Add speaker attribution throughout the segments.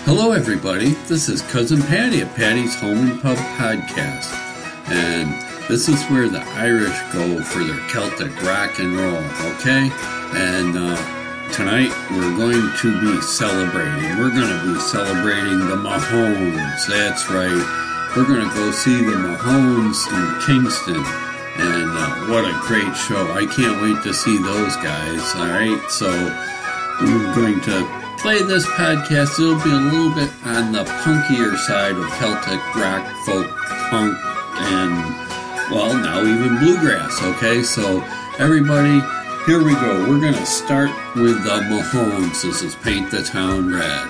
Speaker 1: Hello everybody, this is Cousin Patty at Patty's Home and Pub Podcast, and this is where the Irish go for their Celtic rock and roll, okay? And tonight we're going to be celebrating. We're going to be celebrating the Mahones, that's right. We're going to go see the Mahones in Kingston, and what a great show. I can't wait to see those guys, alright? So we're going to play this podcast. It'll be a little bit on the punkier side of Celtic rock, folk, punk, and, well, now even bluegrass, okay? So, everybody, here we go. We're going to start with the Mahones. This is Paint the Town Red.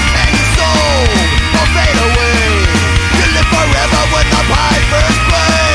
Speaker 2: Forever when the pipers play.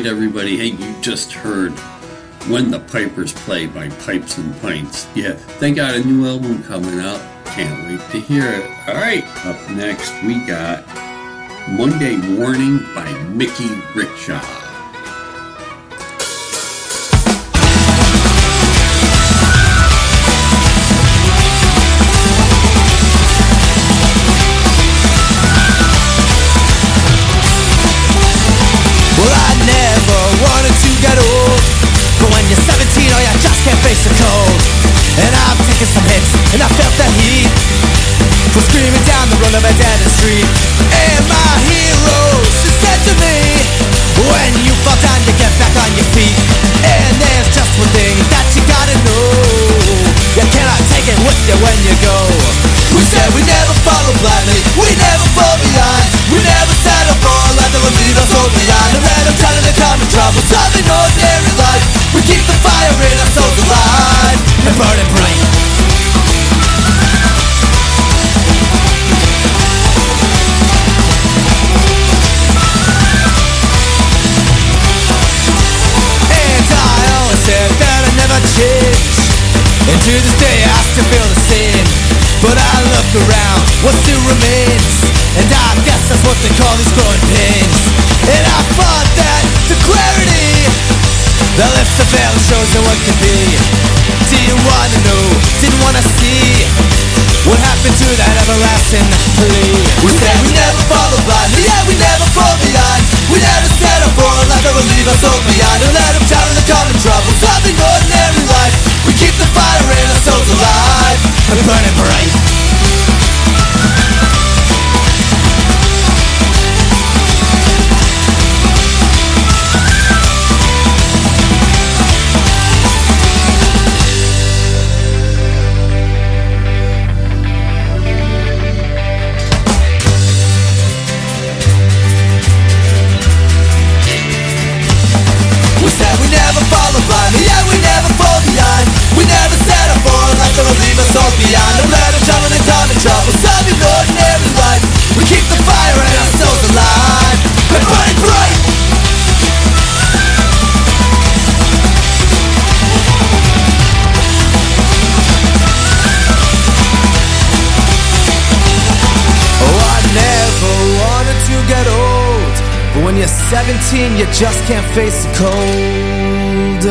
Speaker 1: right, everybody. Hey, you just heard When the Pipers Play by Pipes and Pints. Yeah, they got a new album coming out. Can't wait to hear it. All right, up next we got Monday Morning by Mickey Rickshaw.
Speaker 2: Well, I never wanted to get old, but when you're 17, oh, you just can't face the cold. And I've taken some hits, and I felt the heat from screaming down the road of a dead street. And my heroes said to me, when you fall down, you get back on your feet. And there's just one thing that you gotta know: you cannot take it with you when you go. We said we never follow blindly, we never fall behind, we never settle for a life that will lead us all behind. And let them try to come in trouble, solving ordinary life. We keep the fire in our souls alive and burning bright. And I always said that I'd never change, and to this day I still feel the same. But I look around, what still remains, and I guess that's what they call these growing pains. And I thought that the clarity that lifts the veil and shows you what could be. Didn't wanna know, didn't wanna see what happened to that everlasting plea. We said we never follow blindly, yeah, we never fall behind. We never settle for a life that will leave us all behind. And let them drown in the common troubles, loving ordinary life. We keep the fire in our souls alive and burning bright. Yeah, we never fall behind. We never settle for a life that will leave us all behind. And let them travel in common trouble, solving ordinary life. We keep the fire in our souls alive and burning bright. Oh, I never wanted to get old, but when you're 17, you just can't face the cold.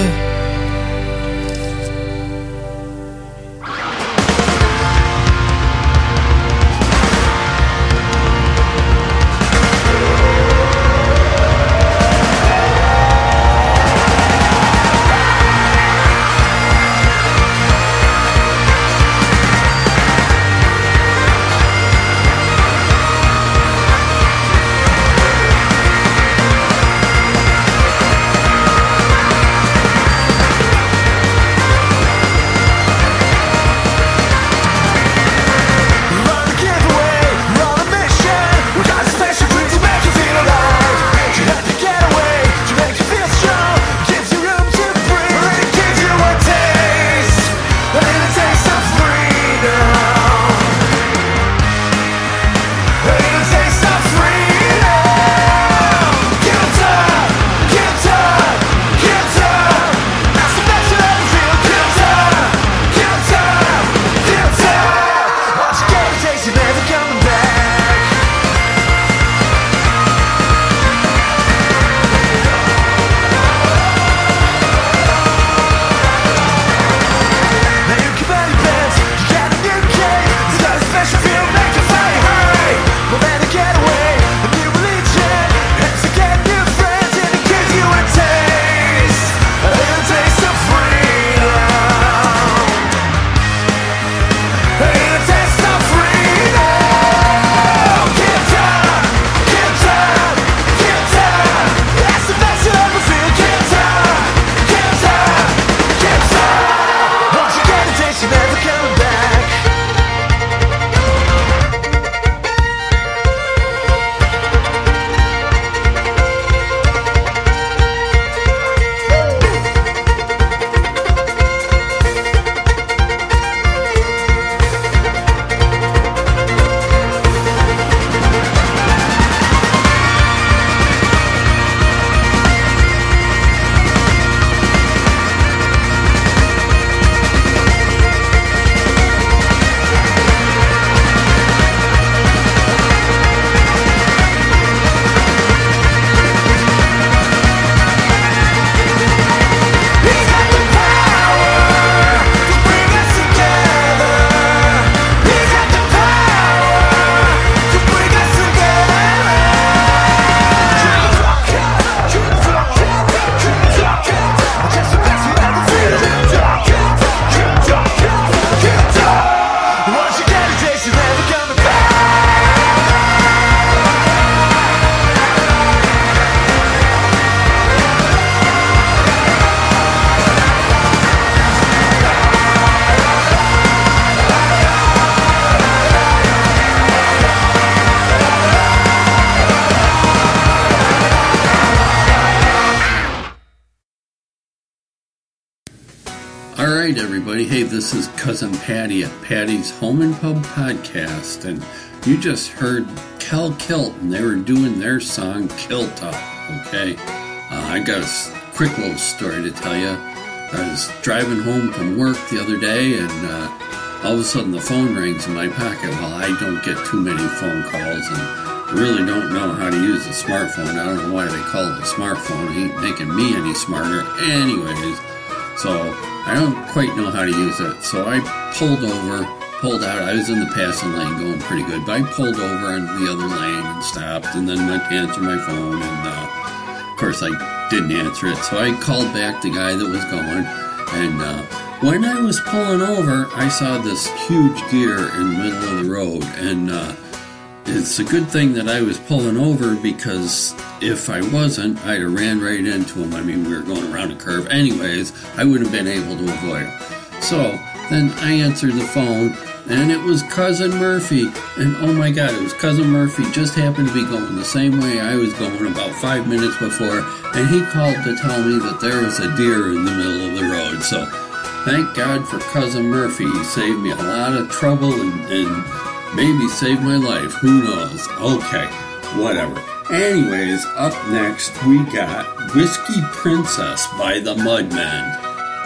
Speaker 1: right, everybody. Hey, this is Cousin Patty at Patty's Home and Pub Podcast, and you just heard Kel Kilt, and they were doing their song Kilt Up, okay? I got a quick little story to tell you. I was driving home from work the other day, and all of a sudden the phone rings in my pocket. Well, I don't get too many phone calls, and really don't know how to use a smartphone. I don't know why they call it a smartphone. It ain't making me any smarter. Anyways, so I don't quite know how to use it. So I pulled out. I was in the passing lane going pretty good, but I pulled over in the other lane and stopped, and then went to answer my phone, and of course I didn't answer it. So I called back the guy that was going, and when I was pulling over, I saw this huge deer in the middle of the road, and it's a good thing that I was pulling over, because if I wasn't, I'd have ran right into him. I mean, we were going around a curve. Anyways, I wouldn't have been able to avoid him. So then I answered the phone, and it was Cousin Murphy. And oh my God, it was Cousin Murphy. Just happened to be going the same way I was going about 5 minutes before, and he called to tell me that there was a deer in the middle of the road. So thank God for Cousin Murphy. He saved me a lot of trouble and maybe saved my life. Who knows? Okay, whatever. Anyways, up next we got Whiskey Princess by the Mudmen.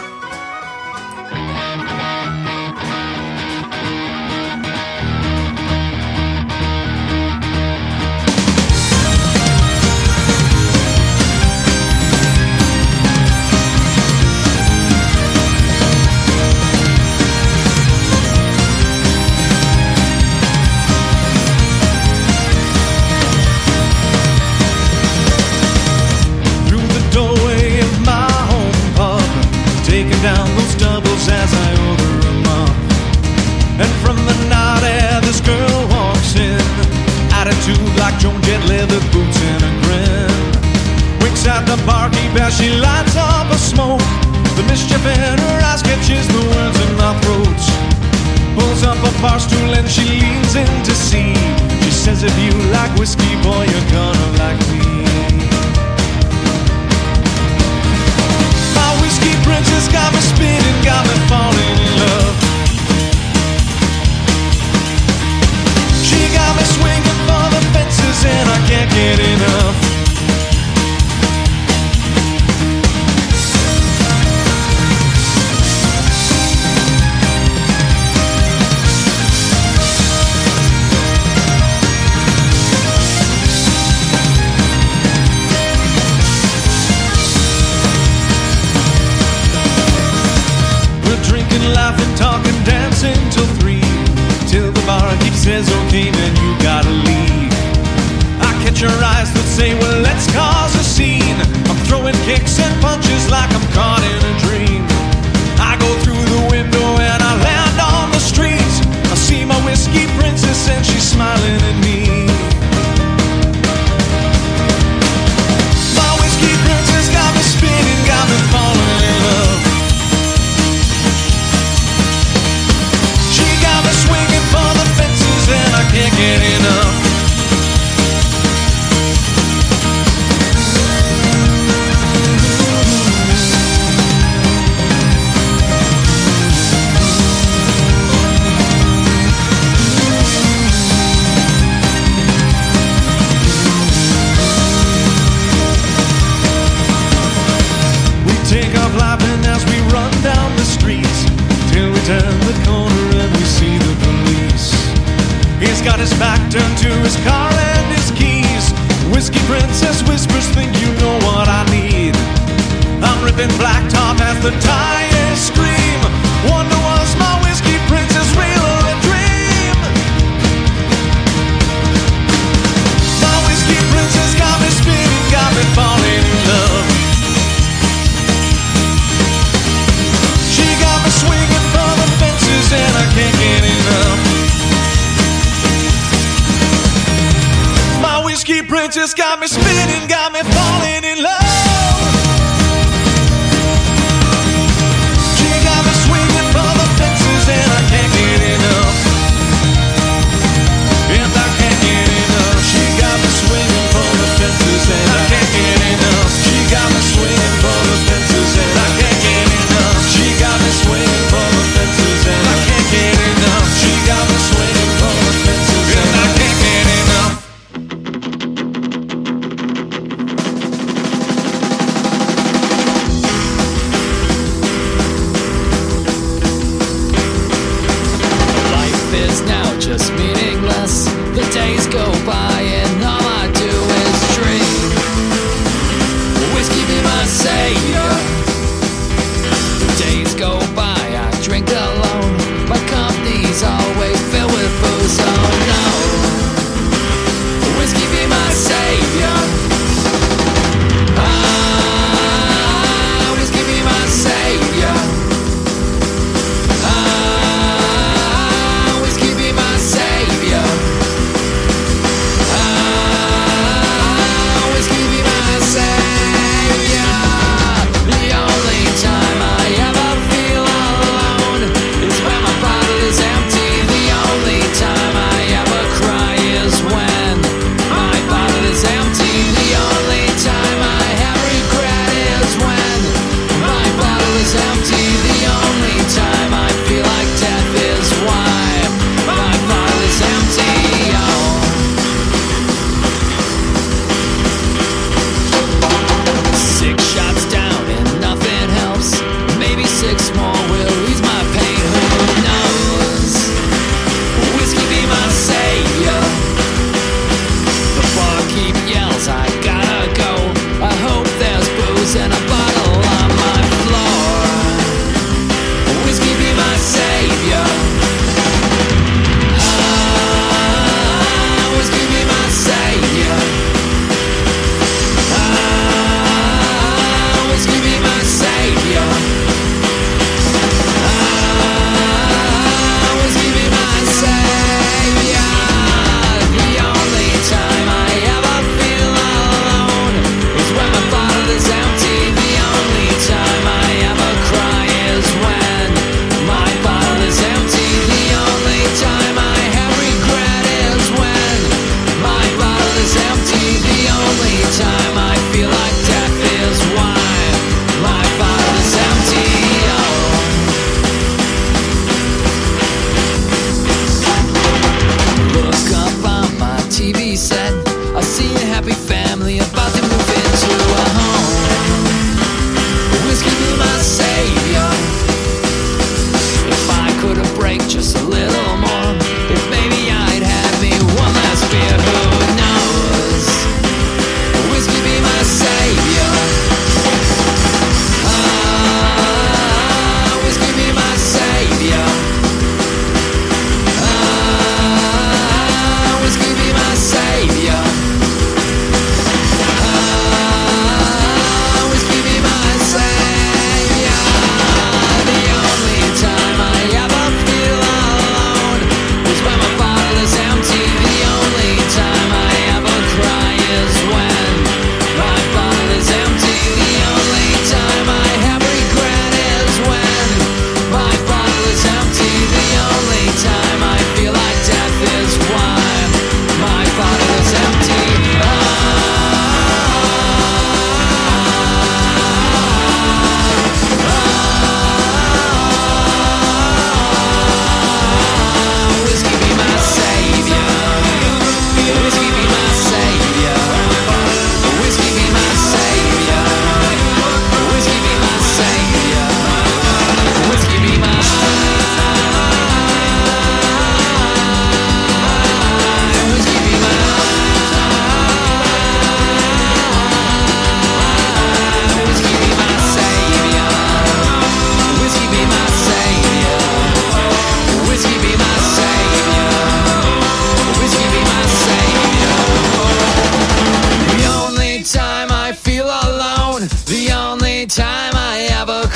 Speaker 3: Down those doubles as I order them up. And from the night air this girl walks in, attitude like Joan Jett, leather boots and a grin. Winks at the barkeep as she lights up a smoke. The mischief in her eyes catches the words in my throat. Pulls up a bar stool and she leans in to see. She says, if you like whiskey, boy, you're gonna like me. Princess got me spinning, got me falling in love. She got me swinging for the fences and I can't get enough. Laughing, talking, dancing till 3, till the barkeep says, okay, man, you gotta leave. I catch her eyes that say, well, let's cause a scene. I'm throwing kicks and punches like I'm caught in a dream. I go through the window and I land on the street. I see my whiskey princess and she's smiling at me. My whiskey princess got me spinning, got me falling in love. Swinging for the fences and I can't get enough. We take off laughing as we run down the street, till we turn the corner and we see the police. He's got his back turned to his car and his keys. Whiskey Princess whispers, think you know what I need. I'm ripping blacktop as the tires scream. Wonder, was my Whiskey Princess real or a dream? My Whiskey Princess got me spinning, got me falling in love. She got me swinging for the fences and I can't get enough. My Whiskey Princess got me spinning, got me falling in love. She got me swinging for the fences and I can't get enough. And I can't get enough. She got me swinging for the fences and I can't get enough. She got me swinging for the fences and I can't get enough. She got me swinging.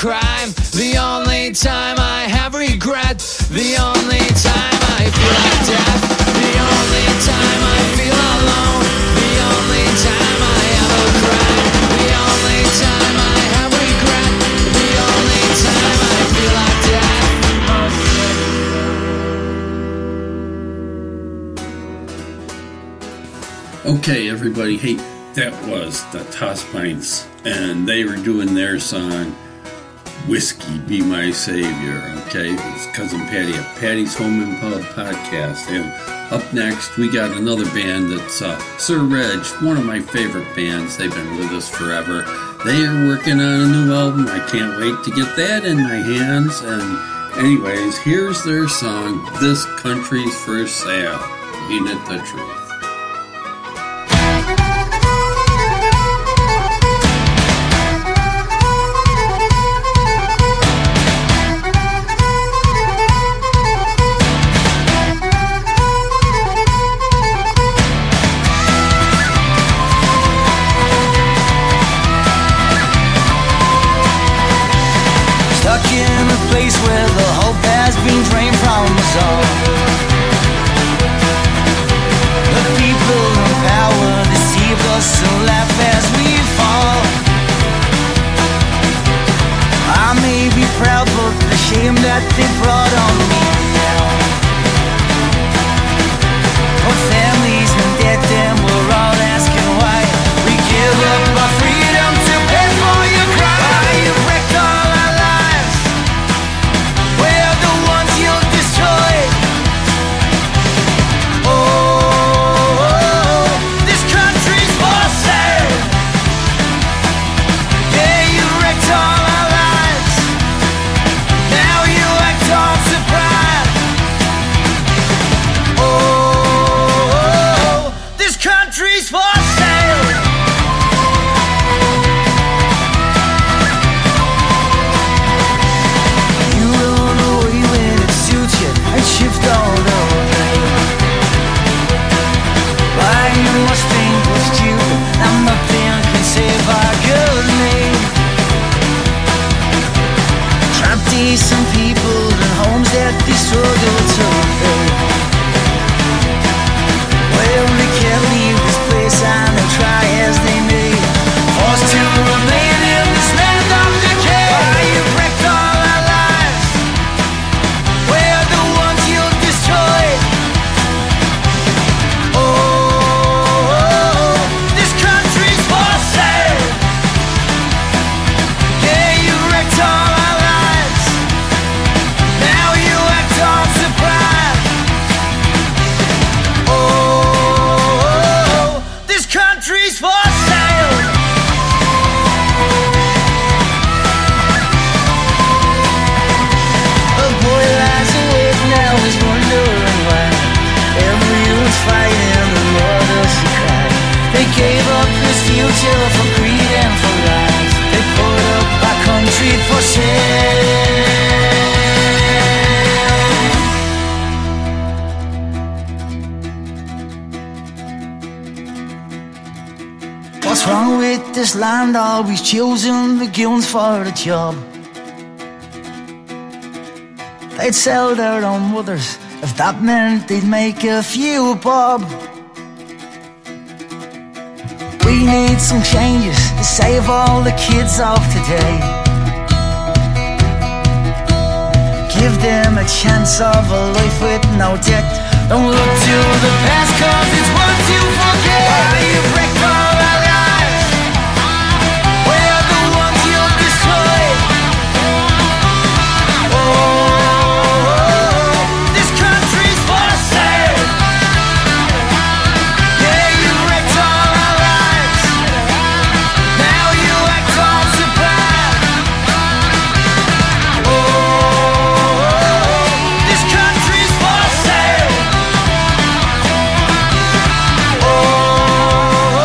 Speaker 2: crime, the only time I have regret, the only time I feel like death, the only time I feel alone, the only time I ever cry, the only time I have regret, the only time I feel like death.
Speaker 1: Okay, everybody, hey, that was the Toss Pints, and they were doing their song, Whiskey Be My Savior, okay? It's Cousin Patty at Patty's Home and Pub Podcast. And up next, we got another band that's Sir Reg, one of my favorite bands. They've been with us forever. They are working on a new album. I can't wait to get that in my hands. And anyways, here's their song, This Country's for Sale. Ain't it the truth?
Speaker 2: Place where the hope has been drained from us all. The people in power deceive us and laugh as we fall. I may be proud, but the shame that they brought on me now. Our families in debt, and we're all asking why we give up our freedom to pay for your crime. You've wrecked all our lives. We're the ones you'll destroy. Oh, this country's for sale. Yeah, you wrecked all our lives. Now you act all surprised. Oh, this country's for sale. You run away when it suits you and shift all the way. Why you must think we're stupid and nothing can save our good name. Trapped decent people in homes that they struggle to pay. Well, they can't leave this place and they'll try as they may. Forced to remain in this land of decay. Why you've wrecked all our lives. We're the ones you'll destroy. Oh, this country's for sale. Yeah, you wrecked all our lives. Now you act all surprised. Oh, this country's for sale. A boy lies awake now, he's wondering why everyone's fighting, the more does he cry. They gave up his future for greed and for lies. They put up our country for sale. What's wrong with this land? Always choosing the goons for the job. They'd sell their own mothers if that meant they'd make a few bob. We need some changes to save all the kids of today. Give them a chance of a life with no debt. Don't look to the past, cause it's what you forget. Why you've wrecked all our lives. We're the ones you'll destroy. Oh, this country's for sale. Yeah, you wrecked all our lives. Now you act all surprised. Oh, this country's for sale. Oh,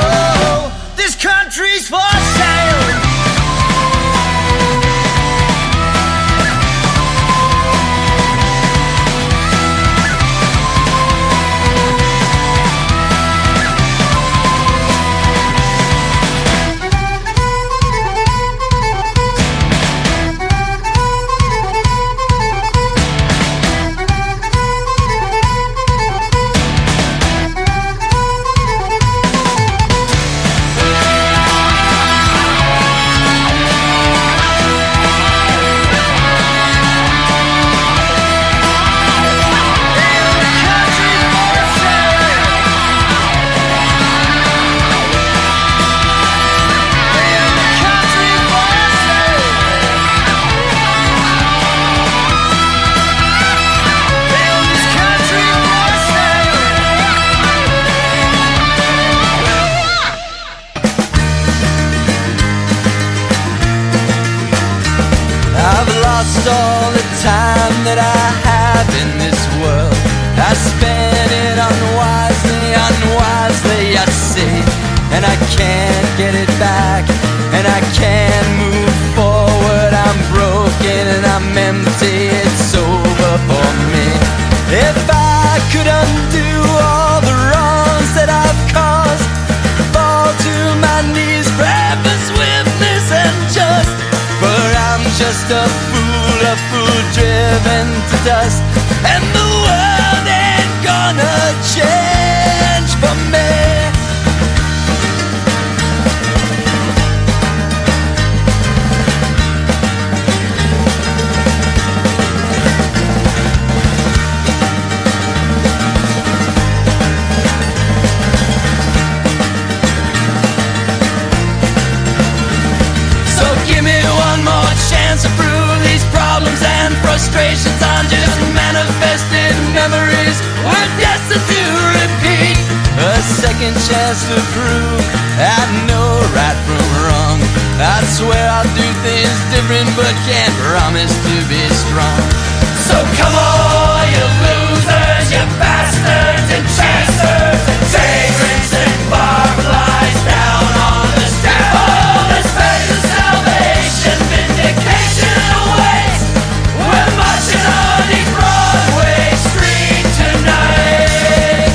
Speaker 2: lost all the time that I have in this world. I spent it unwisely, I see. And I can't get it back, and I can't move forward. I'm broken and I'm empty, it's over for me. If I could undo all the wrongs that I've caused, fall to my knees, pray for swiftness and just. But I'm just a fool driven to dust, and the world ain't gonna change for me. To prove these problems and frustrations on just manifested memories we're destined to repeat. A second chance to prove I know right from wrong. I swear I'll do things different, but can't promise to be strong. So come on, you losers, you bastards and chasers, vagrants and barflies down on the street. All this faith of salvation, vindication awaits. We're marching on these Broadway streets tonight.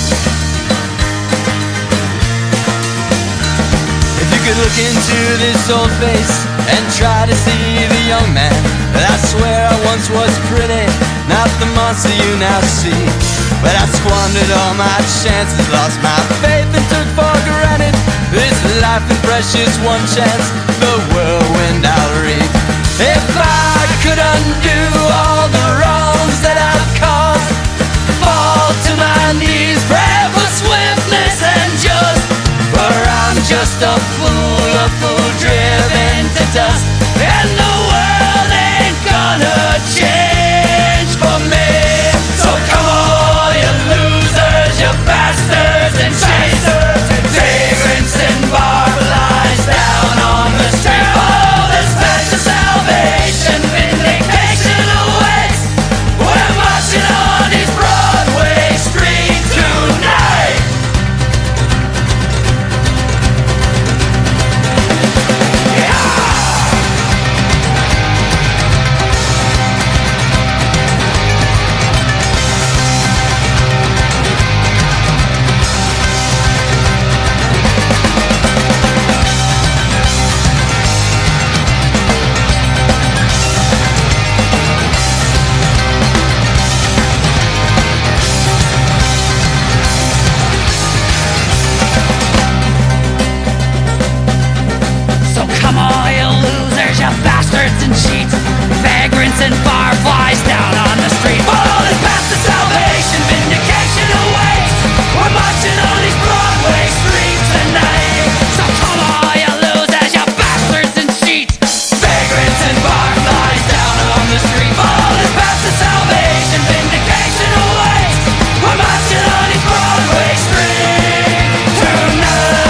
Speaker 2: If you could look into this old face and try to see the young man that I swear I once was pretty, not the monster you now see. But I squandered all my chances, lost my faith and took for granted this life and precious one chance, the whirlwind I'll reap. If I could undo all the wrongs that I've caused, fall to my knees, pray for swiftness and just. For I'm just a fool driven to dust, and the world ain't gonna change for me. So come on, you losers, you bastards and chasers, vagrants and barflies down on the street. All this path to salvation, vindication awaits. We're marching on these Broadway streets tonight. So come on, you losers, you bastards and cheats, vagrants and barflies down on the street. Follow this path to salvation, vindication awaits. We're marching on these Broadway streets tonight. So come on, you losers, you bastards and cheats, vagrants and barflies down on the street. Follow this path to salvation, vindication awaits. We're marching on these Broadway streets tonight.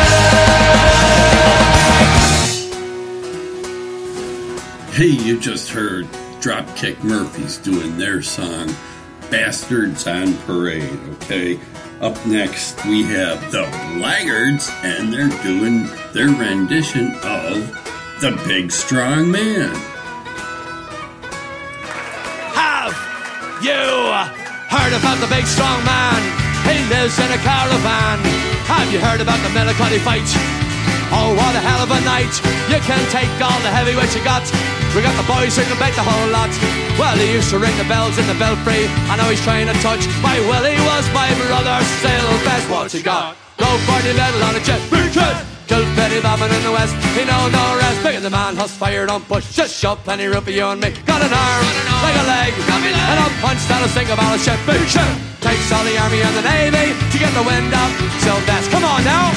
Speaker 1: Hey, you just heard Dropkick Murphys doing their song, Bastards on Parade, okay? Up next, we have the Blackguards, and they're doing their rendition of The Big Strong Man.
Speaker 4: Have you heard about the big strong man? He lives in a caravan. Have you heard about the Millicotti fight? Oh, what a hell of a night. You can take all the heavyweights you got. We got the boys who can bet the whole lot. Well, he used to ring the bells in the belfry. I know he's trying to touch my Willie was my brother still best. What you got? Go for the medal on a jet, big jet. Killed Betty Bobbin in the west. He know no rest. Bigger the man has fired on push. Just shove Penny Ruppy, you and me. Got an arm, like a leg, and a punch that'll sink a battleship. Big ship takes all the army and the navy to get the wind up. Still best. Come on now.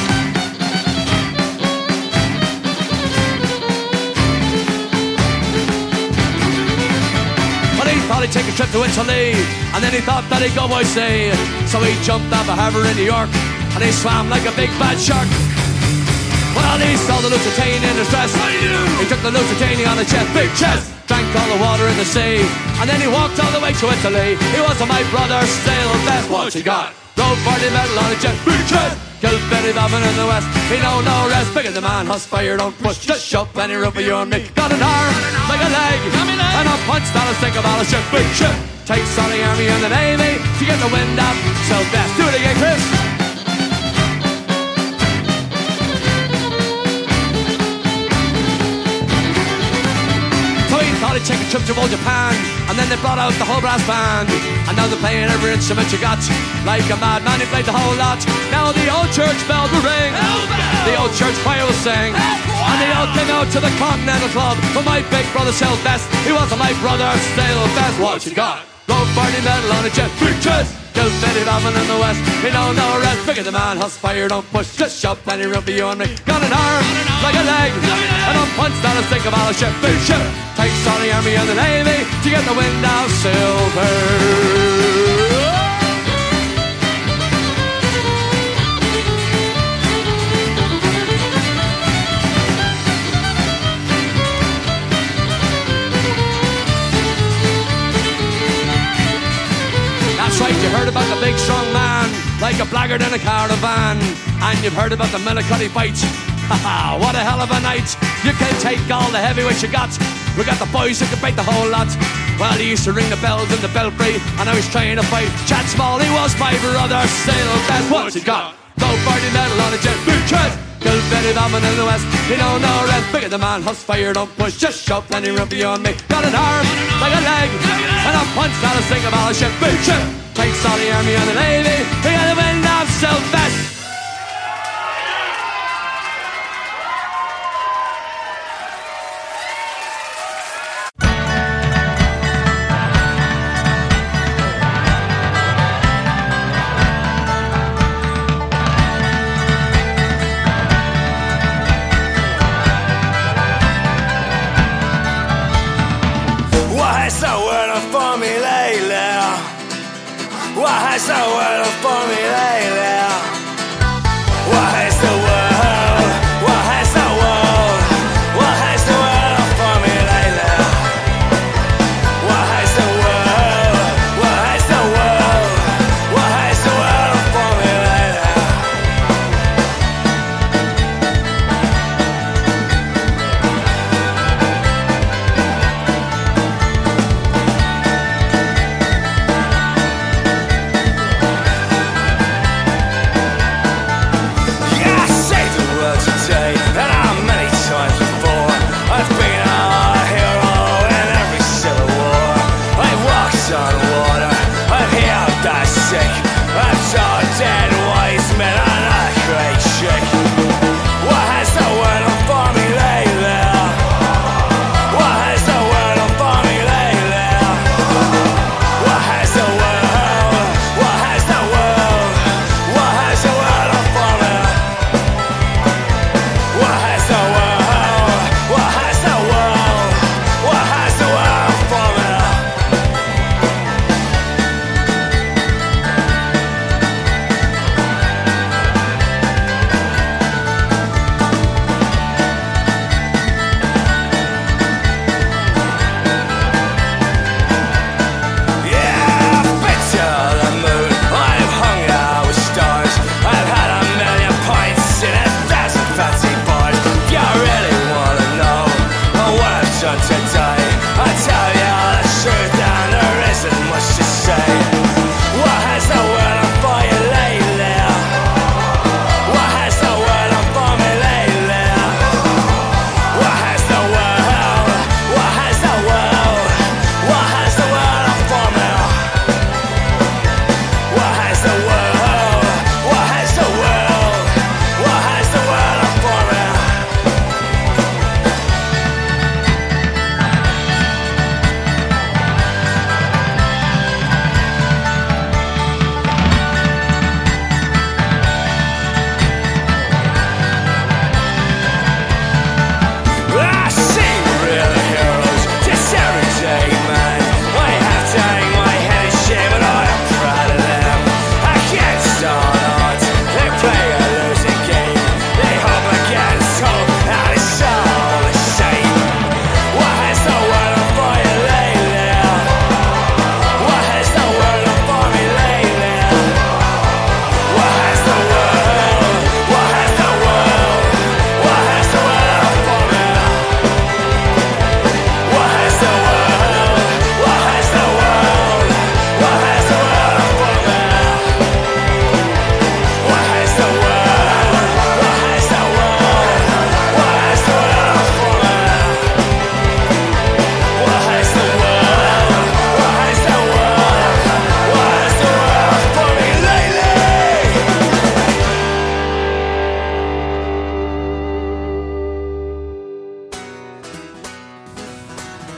Speaker 4: Thought he'd take a trip to Italy, and then he thought that he'd go by sea. So he jumped off a harbour in New York, and he swam like a big bad shark. Well, he saw the Lusitania in his dress. He took the Lusitania on the chest, big chest. Drank all the water in the sea. And then he walked all the way to Italy. He was my brother still, that's what you got. Rode for the medal on a jet, big jet. Killed Betty Bobbin in the west. He know no rest. Bigger the man, hus fire, don't push. Just shove any room for you and me. Got an arm, like a leg, and a punch down a stick about a ship, big ship. Takes on the army and the navy to get the wind up. So best do it again, Chris. Thought he'd take a trip to old Japan, and then they brought out the whole brass band, and now they're playing every instrument you got. Like a madman, he played the whole lot. Now the old church bell will ring, the old church choir will sing, and they all came out to the Continental Club. But my big brother Sylvester, he wasn't my brother Sylvester. What you got? Rode Barney medal on a jet, big chest. Killed Betty Bobbin in the west. He know no rest. Bigger the man, hus fire, don't push. Just shove any room for you and me. Got an arm, like a leg, and a punch down a stick about a ship, big ship. Takes on the army and the navy to get the wind of silver. That's right, you heard about the big strong man, like a blackguard in a caravan. And you've heard about the Millicotti fight. Haha, what a hell of a night. You can take all the heavyweights you got. We got the boys who can break the whole lot. Well, he used to ring the bells in the belfry, and now he's trying to fight Chad Small. He was my brother still, that's what he got. Gold Barney medal on a jet, big chest. Killed Betty Bobbin in the west. He don't know rest. Bigger the man, hus fire, don't push. Just shove plenty room beyond me. Got an arm, like a leg, and a punch down a stick about a ship, big ship. Takes all the army and the navy. He got the wind of Sylvester.
Speaker 2: What has the world for me lately? What has the world? What has the world? What has the world for me lately? What has the world? What has the world? What has the world for me lately?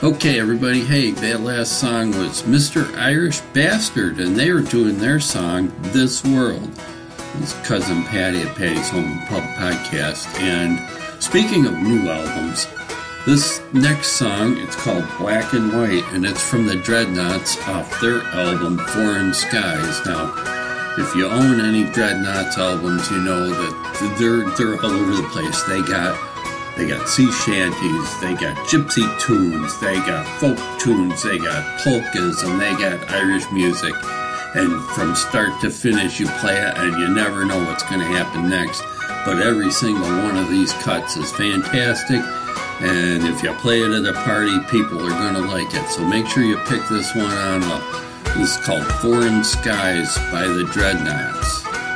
Speaker 1: Okay, everybody, hey, that last song was Mr. Irish Bastard, and they were doing their song, This World. It's Cousin Patty at Patty's Home and Pub Podcast. And speaking of new albums, this next song, it's called Black and White, and it's from the Dreadnoughts off their album, Foreign Skies. Now, if you own any Dreadnoughts albums, you know that they're all over the place. They got sea shanties, they got gypsy tunes, they got folk tunes, they got polkas, and they got Irish music. And from start to finish, you play it, and you never know what's going to happen next. But every single one of these cuts is fantastic, and if you play it at a party, people are going to like it. So make sure you pick this one on up. This is called Foreign Skies by the Dreadnoughts.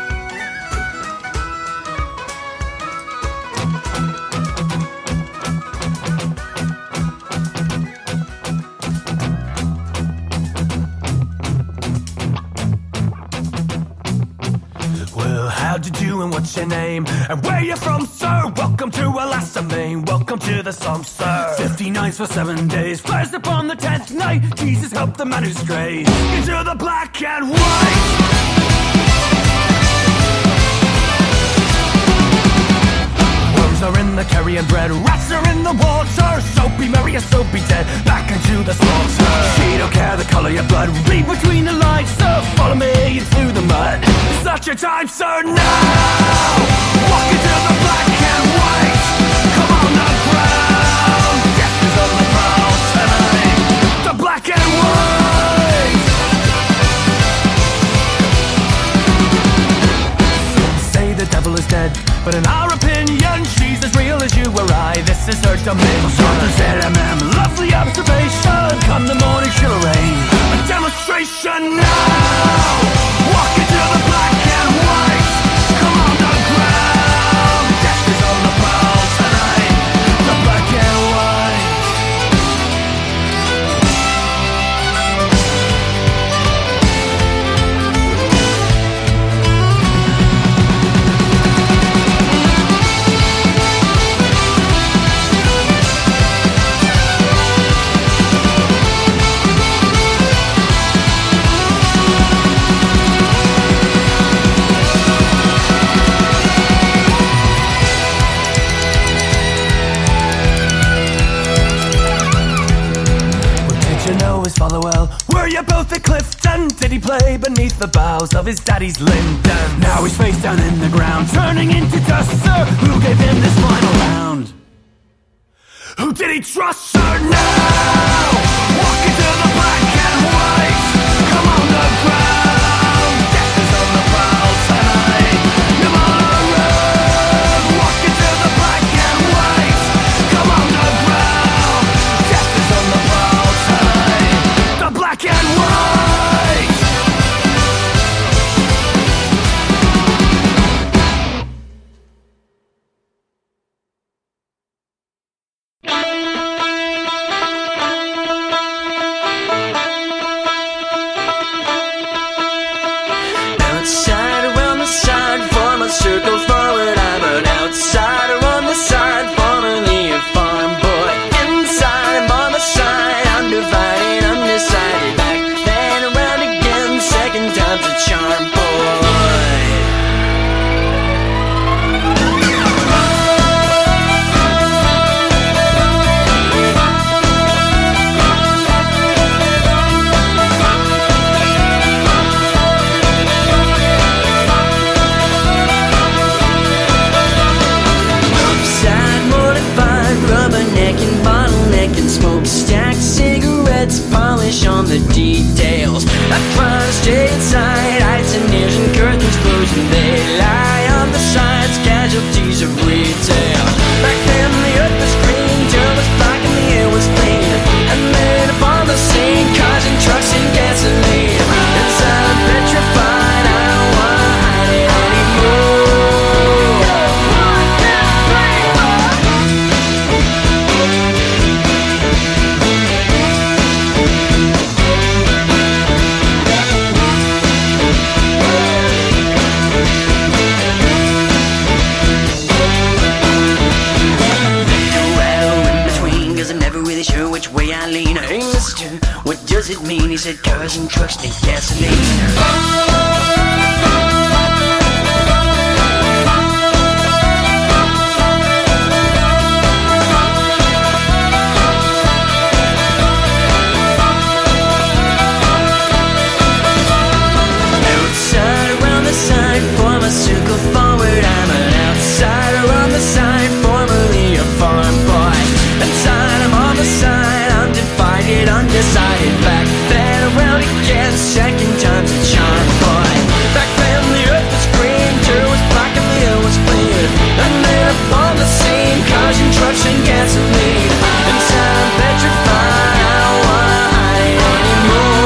Speaker 2: What's your name? And where you from, sir? Welcome to Alaska, Maine. Welcome to the Somme, sir. 50 nights for 7 days. Flares upon the 10th night. Jesus help the man who strayed into the black and white. Worms are in the carrion bread. Rats are in the water. Soapy Mary, soapy dead. Back into the slaughter. She don't care the color of your blood. Read between the lines, sir. Follow me through the mud. It's not your time, sir, now. Walk into the black and white. Come on the ground. Death is on the prowl tonight. The black and white. Some say the devil is dead, but in our opinion, she's as real as you or I. This is her domain. Lovely observation. Come the morning, she'll arrange a demonstration now. Walk into the black and white. Come on the ground. Death is on the prowl tonight. The black and white. Follow well. Were you both at Clifton? Did he play beneath the boughs of his daddy's linden? Now he's face down in the ground, turning into dust, sir. Who gave him this final round? Who did he trust, sir? Now walk into the black and white. Come on the ground. Death is on the prowl tonight. Come on around. Walk into the black and white. Come on the ground. Death is on the prowl tonight. The black and white.
Speaker 5: Outside around the side, form a circle forward. I'm an outsider on the side, formerly a farm boy. Inside, I'm on the side, undivided, undecided. Back then, around again, second time's a charm, boy. Rubbernecking, bottlenecking, smokestack, cigarettes, polish on the details. I try to stay inside, heights and ears and curtains closed, and they lie on the sides, casualties of retail. Back then the earth was green, till the fog in the air was clean, and then upon the scene, cars and trucks and gasoline. Inside I'm petrified, I don't wanna hide it anymore. sure which way I lean. Hey, mister, what does it mean? He said, cars and trucks need gasoline. For my circle forward, I'm an outsider on the side, formerly a farm boy. Inside, I'm on the side, I'm divided, undecided. Back then, around again, second time's a charm, boy. Back then, the earth was green, dirt was black and the air was clear. And then upon the scene, cars and trucks and gasoline. Inside, I'm petrified, I don't wanna hide anymore.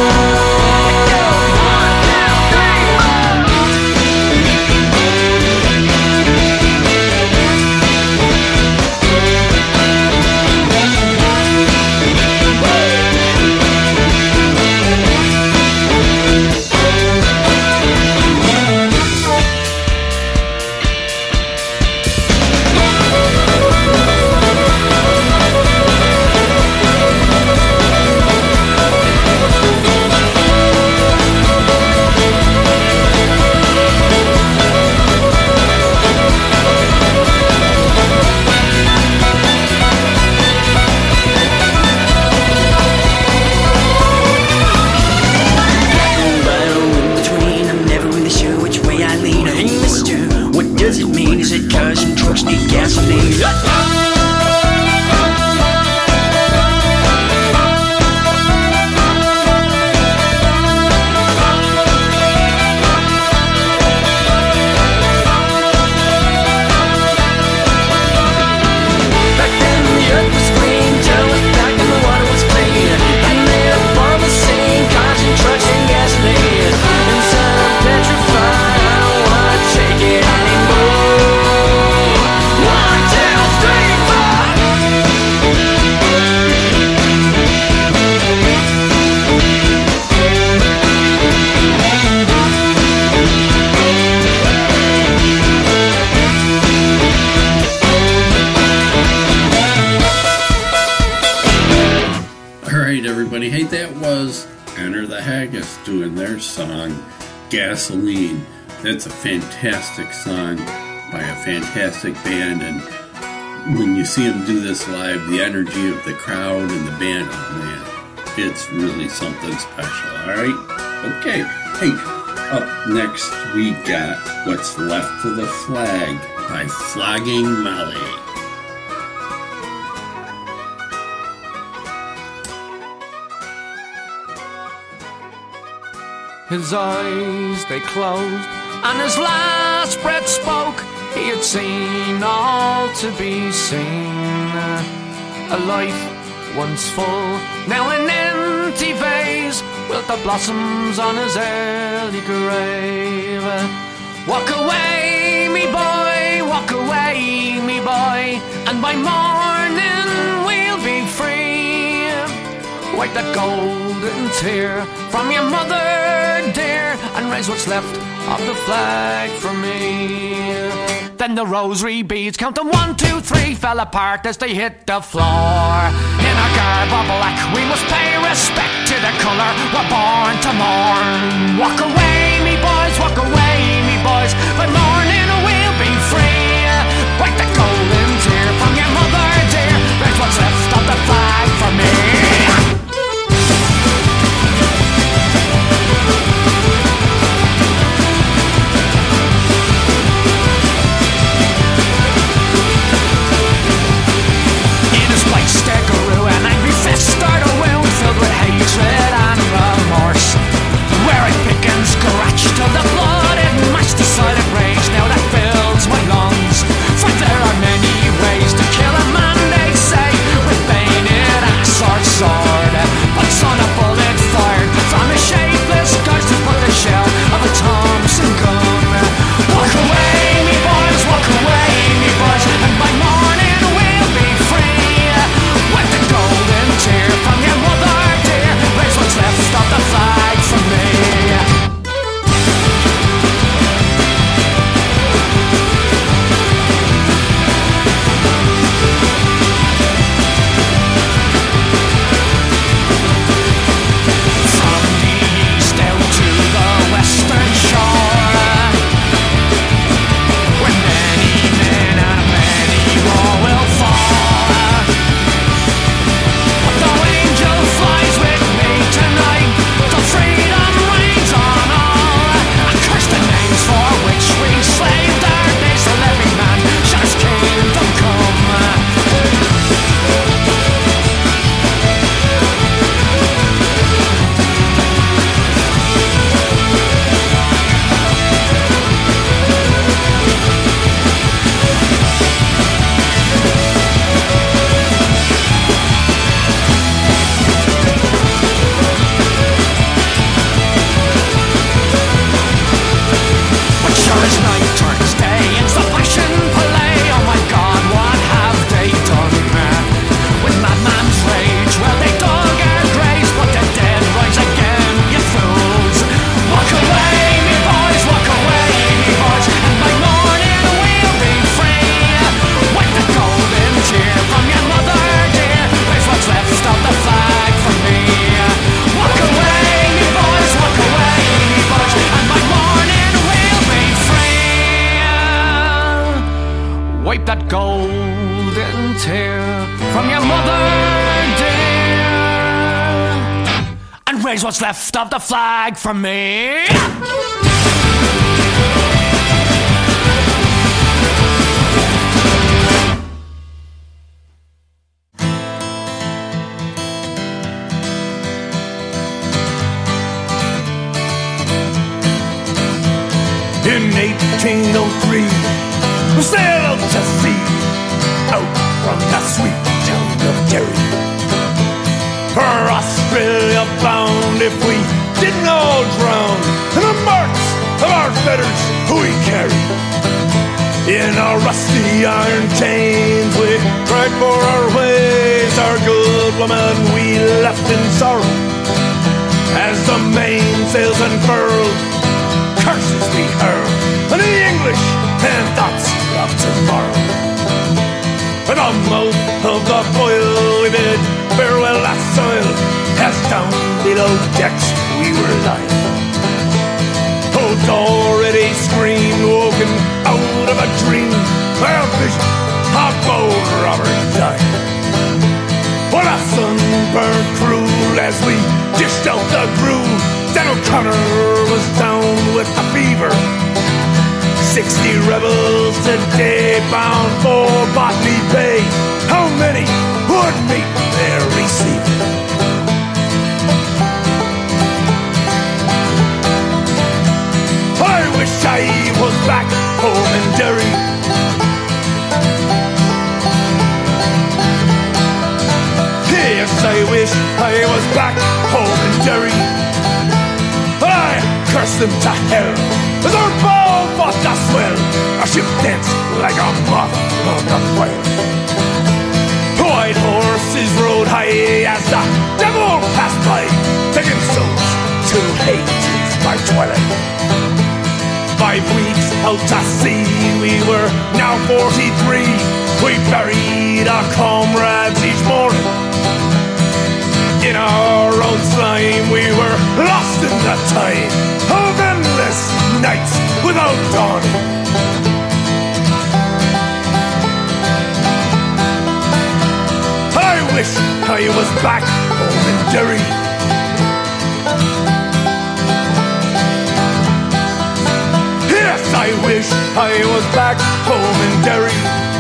Speaker 1: Hey, that was Enter the Haggis doing their song, Gasoline. That's a fantastic song by a fantastic band, and when you see them do this live, the energy of the crowd and the band, oh man, it's really something special, alright? Okay, hey, up next we got What's Left of the Flag by Flogging Molly.
Speaker 6: His eyes, they closed, and his last breath spoke. He had seen all to be seen. A life once full, now an empty vase, with the blossoms on his early grave. Walk away, me boy, walk away, me boy, and by morning we'll be free. Wipe that golden tear from your mother dear, and raise what's left of the flag for me. Then the rosary beads, counting 1, 2, 3, fell apart as they hit the floor. In our garb of black, we must pay respect to the colour we're born to mourn. Walk away, me boys, walk away, me boys, by morning we'll be free. Wipe the golden tear from your mother dear, raise what's left of the flag for me. Staggeroo, an angry fist start a wound filled with hatred and remorse, where I pick and scratch till the blood it matched the silent rage now that fills my lungs. For there are many ways to kill a man, they say, with bayonet, axe or sword, but son, a bullet fired from a shapeless ghost to put the shell of a Thompson gun. Walk away, me boys, walk away, me boys, and by morning we'll be free. Wipe the golden tear from your mother dear, raise what's left of the flag for me. raise what's left of the flag for me.
Speaker 3: In 1803, we sailed out to sea, out from the sweet town of Derry. For Australia bound, if we didn't all drown, and the marks of our fetters we carried. In our rusty iron chains, we cried for our ways, our good woman we left in sorrow. As the mainsails unfurled, curses we hurl, and the English and thoughts of tomorrow. At the mouth of the Boyle we bid farewell that soil, as down below decks we were lying. Old already screamed, woken out of a dream, by a vision of bold Robert dying. Well, the sun burned cruel as we dished out the brew. Dan O'Connor was down with the fever. 60 rebels today bound for Botany Bay. How many would meet their receiver? I wish I was back home in Derry. Yes, I wish I was back home in Derry. I curse them to hell as our bow fought the swell. Our ship danced like a moth on the fire. White horses rode high as the devil passed by, taking souls to Hades by twilight. 5 weeks out to sea, we were now 43. We buried our comrades each morning. In our own slime we were lost in the tide of endless nights without dawn. I wish I was back home in Derry. Yes, I wish I was back home in Derry.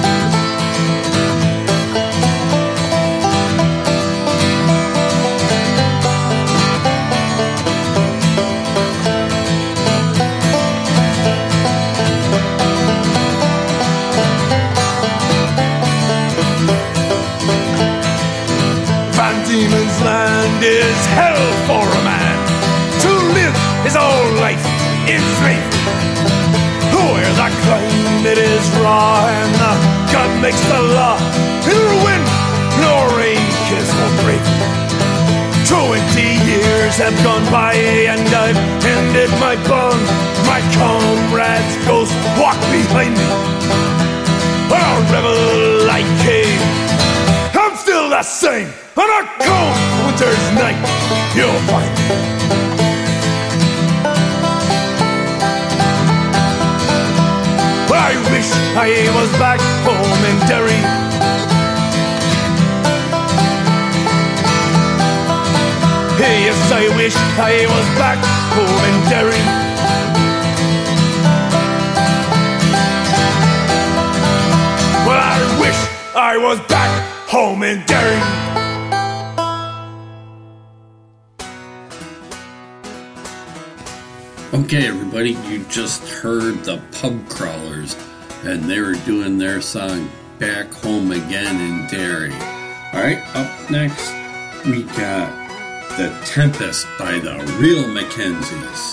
Speaker 3: Demon's Land is hell for a man to live his whole life in slavery, where the climate is raw and the God makes the law. Neither wind nor rain kills for bravery. 20 years have gone by and I've ended my bond. My comrade's ghost walk behind me. A rebel I came, I'm still the same. On a cold winter's night, you'll find me. I wish I was back home in Derry. Yes, I wish I was back home in Derry. Well, I wish I was back home in Derry.
Speaker 1: Okay, everybody, you just heard the Pub Crawlers, and they were doing their song Back Home Again in Derry. Alright, up next, we got The Tempest by the Real Mackenzies.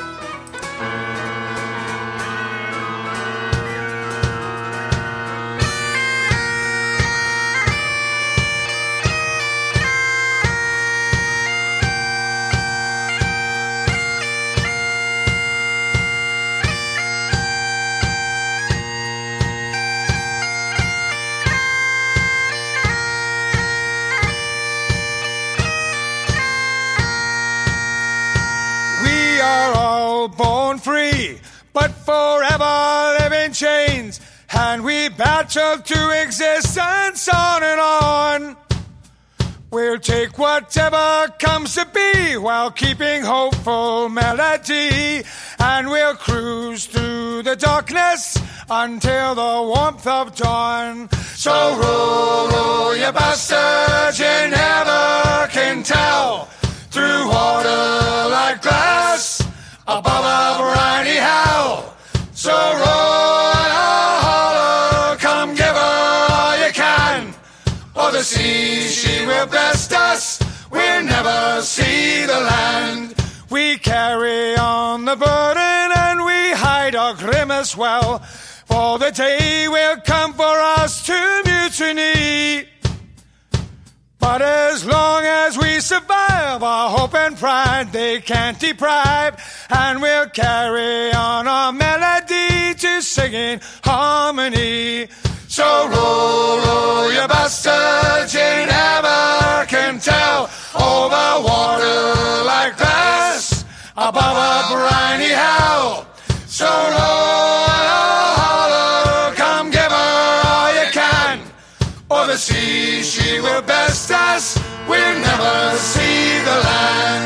Speaker 7: But forever live in chains, and we battle to existence on and on. We'll take whatever comes to be while keeping hopeful melody, and we'll cruise through the darkness until the warmth of dawn. So roll, roll, you bastards, you never can tell. Through water like glass, above a briny hell. So roll and holler, come give her all you can. Or the sea, she will bless us, we'll never see the land. We carry on the burden and we hide our grimace well, for the day will come for us to mutiny. But as long as we survive, our hope and pride they can't deprive, and we'll carry on our melody to sing in harmony. So roll, roll, you bastards, you never can tell. Over water like glass, above a briny hell. So roll and holler, come give her all you can. Or the sea, she will best us, we'll never see the land.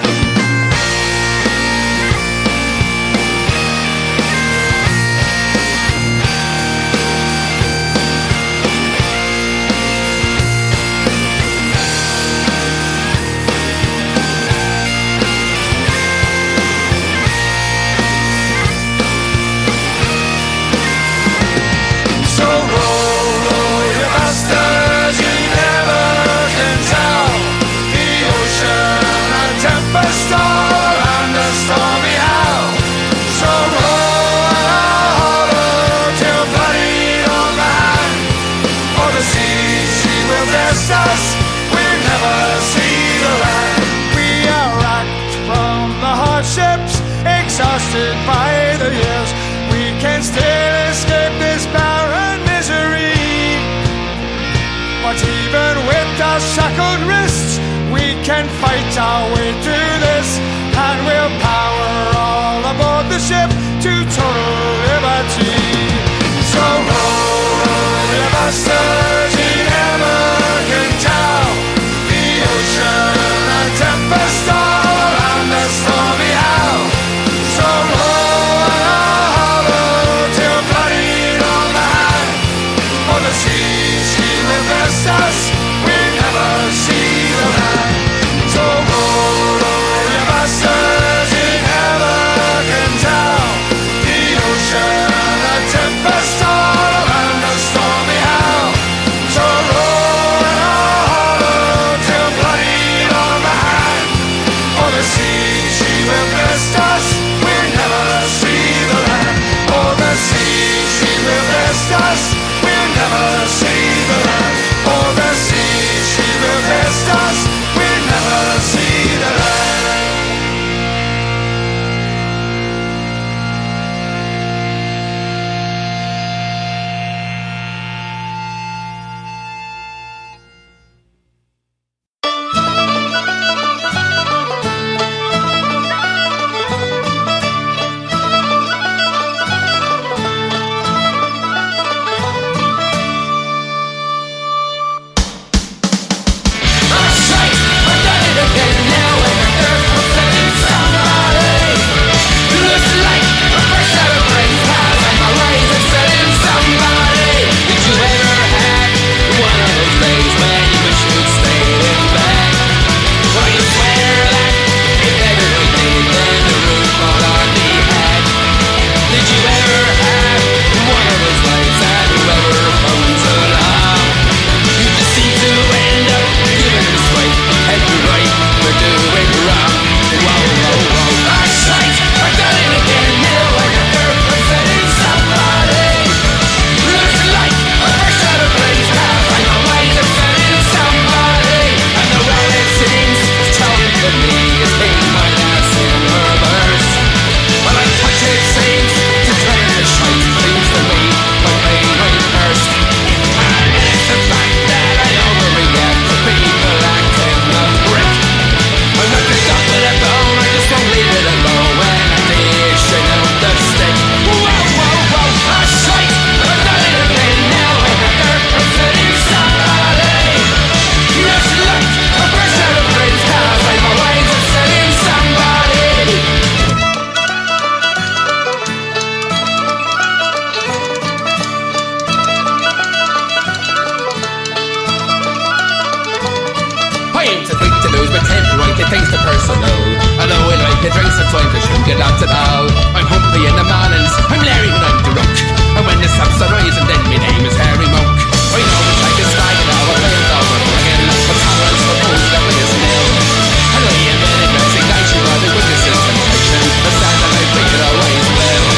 Speaker 7: Exhausted by the years, we can still escape this barren misery. But even with our shackled wrists, we can fight our way through this, and we'll power all aboard the ship to total liberty. So roll, roll, you bastards, you never can tell. The ocean, a tempest all around the stormy howl. So roll and holler till bloodied on the hand. For the sea, she will bless us, we'll never see the land. So roll, roll, you bastards, you never can tell. The ocean, a tempest all around the stormy howl. So roll and holler till bloodied on the hand. For the sea, she will bless us, see the land. Oh, the sea, she will bless us, we'll never see the land. Oh, the sea, she will bless us, we'll never see the land.
Speaker 6: takes the personal. Although I like the drinks and trying to shouldn't get lots at all. I'm humpy in the mornings, I'm Larry when I'm drunk. And when the sun's rising, then my name is Harry Monk. I know it's like this guy and all I'm over again. But tolerance for fools that we is nil. I know you invented resignation, but it witnesses temptation. The sad that I think it always will.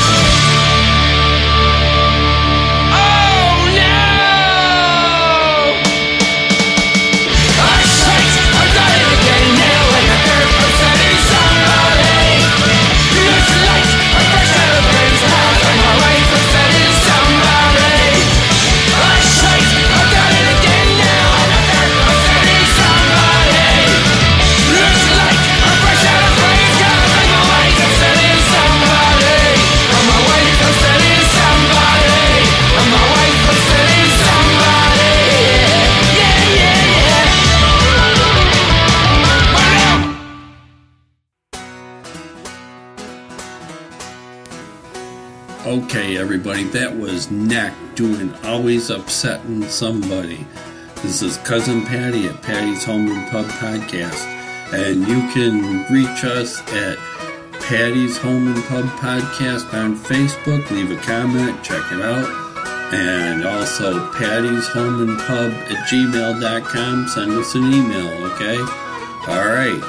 Speaker 1: Okay, everybody, that was Neck doing Always Upsetting Somebody. This is Cousin Patty at Patty's Home and Pub Podcast, and you can reach us at Patty's Home and Pub Podcast on Facebook. Leave a comment, check it out, and also Patty's Home and Pub at gmail.com. Send us an email, okay? All right,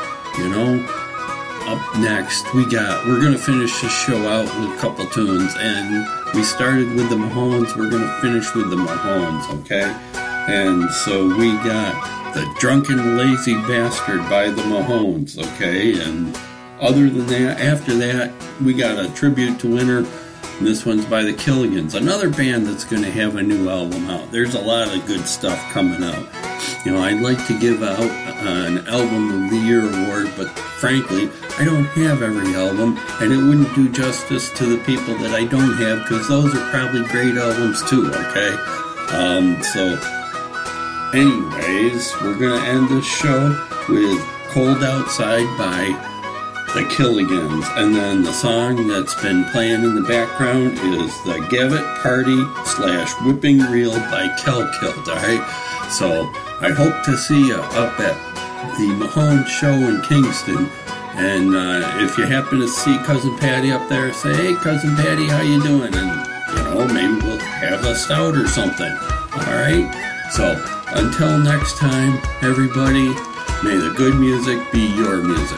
Speaker 1: up next, we're going to finish this show out with a couple tunes, and we started with the Mahones, we're going to finish with the Mahones, okay? And so we got the Drunken Lazy Bastard by the Mahones, okay? And other than that, after that, we got a tribute to Winter, and this one's by the Killigans, another band that's going to have a new album out. There's a lot of good stuff coming out. I'd like to give out an Album of the Year award, but frankly, I don't have every album, and it wouldn't do justice to the people that I don't have, because those are probably great albums too, okay? So, anyways, we're going to end this show with Cold Outside by the Killigans, and then the song that's been playing in the background is the Gavitt Party / Whipping Reel by Kelkilt, alright? So, I hope to see you up at the Mahone Show in Kingston, and if you happen to see Cousin Patty up there, say, hey, Cousin Patty, how you doing? And, maybe we'll have a stout or something, alright? So, until next time, everybody, may the good music be your music.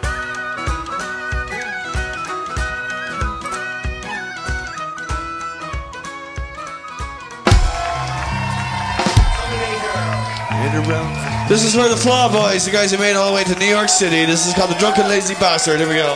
Speaker 8: This is for the Flaw Boys, the guys who made it all the way to New York City. This is called The Drunken Lazy Bastard. Here we go.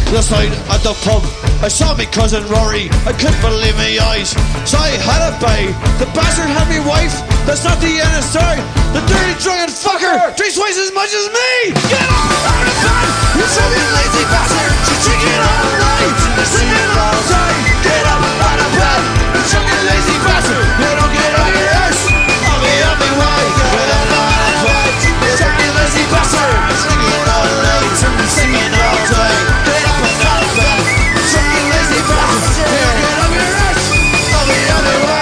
Speaker 8: Last night at the pub, I saw me cousin Rory. I couldn't believe my eyes, so I had a bay. The bastard had me wife. That's not the end of the story. The dirty drunken fucker drinks twice as much as me. Get up out of bed, you fucking lazy bastard. You're drinking all night, you're sleeping all day. Get up out of bed, you fucking lazy bastard. You don't get out your ass. I'll be on my way. Get up out of bed, you fucking lazy bastard. You're sleeping all night, you're singing all day. Get up out of bed, you fucking lazy bastard. You don't get out your ass. I'll be on my way.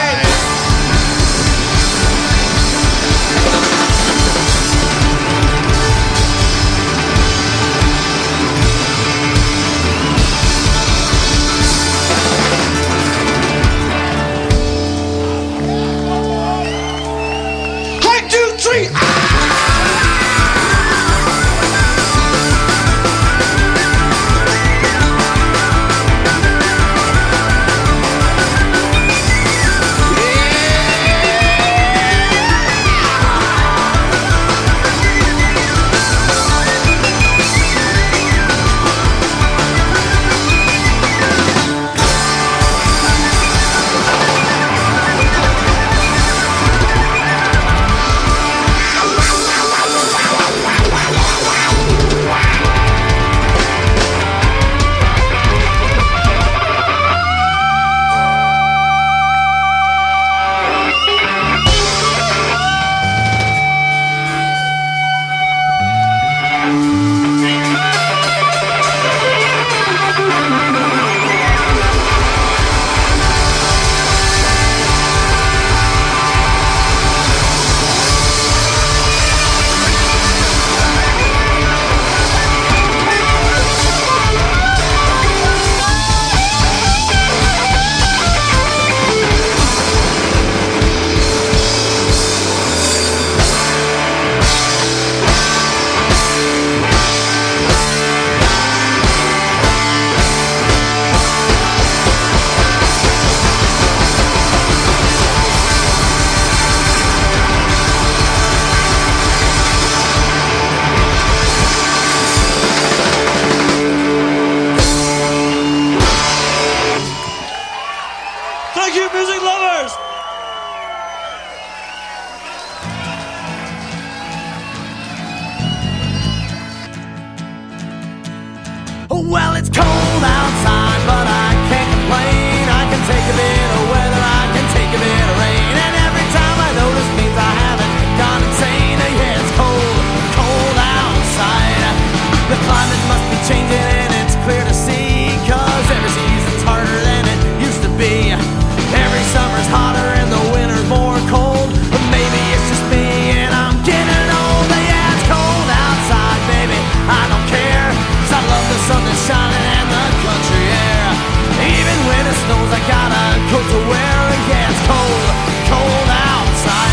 Speaker 2: Well, it's cold outside, but I can't complain. I can take a bit of weather, I can take a bit of rain. And every time I notice means I haven't gone insane. Yeah, it's cold, cold outside. The climate must be changing and it's clear to see, 'cause every season's harder than it used to be. Every summer's hotter and the winter's more cold. But maybe it's just me and I'm getting old. But yeah, it's cold outside, baby, I don't care, 'cause I love the sun that's shining and the country air. Even when it snows, I got a coat to wear. Yeah, it's cold, cold outside.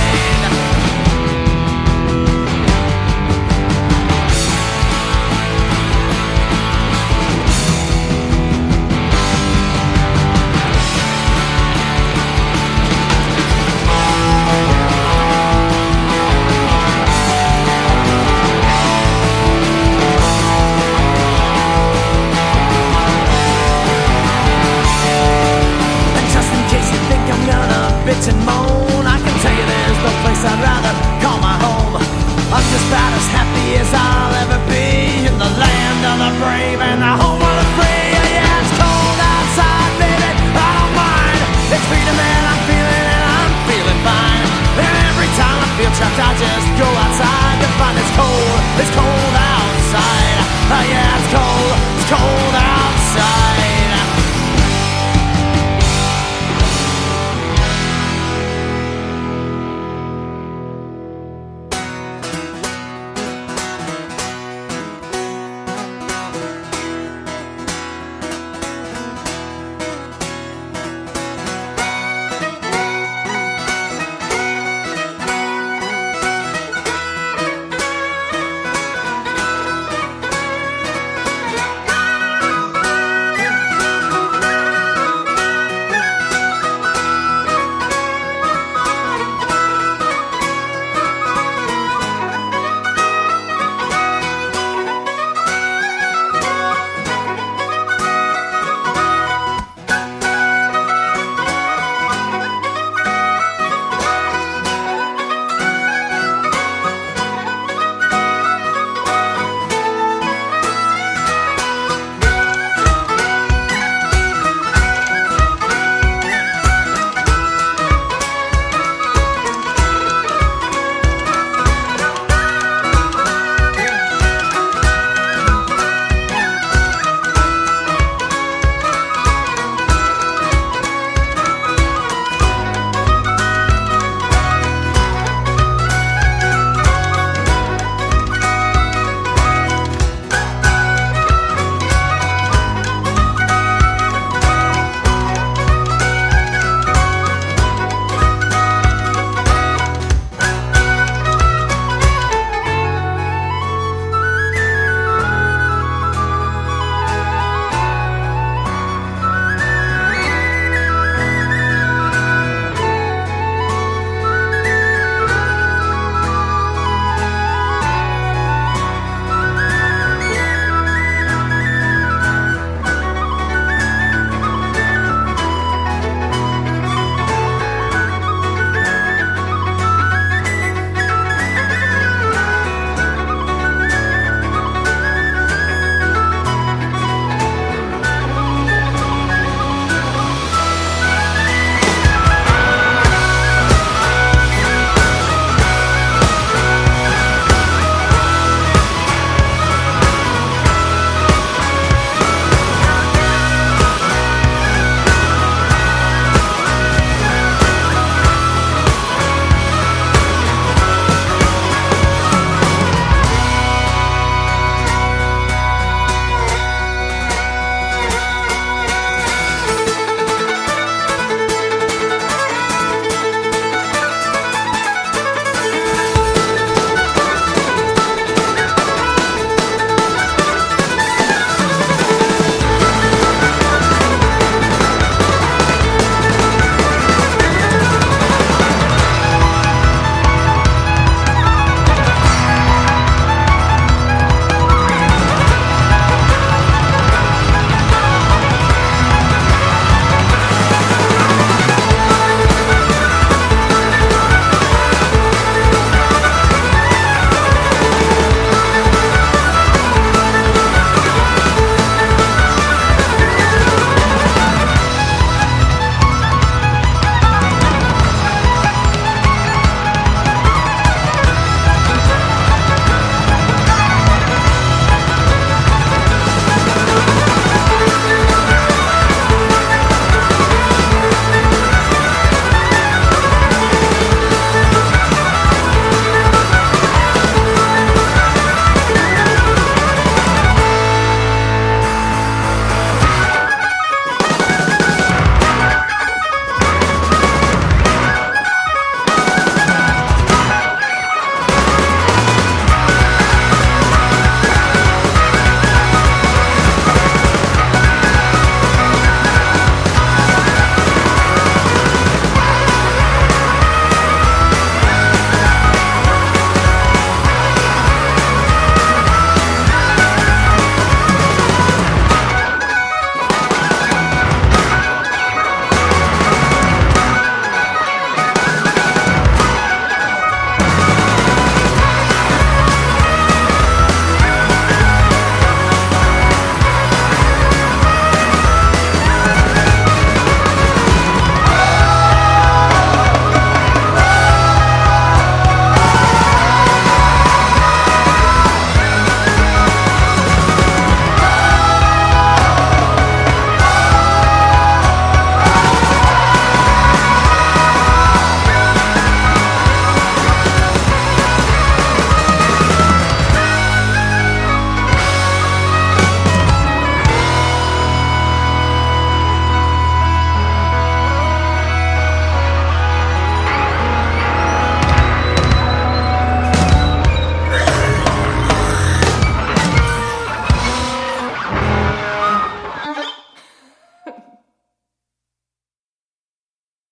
Speaker 2: Bitch and moan, I can tell you there's no place I'd rather call my home. I'm just about as happy as I'll ever be in the land of the brave and the home of the free. Yeah, it's cold outside, baby, I don't mind. It's freedom and I'm feeling fine. And every time I feel trapped, I just go outside to find it's cold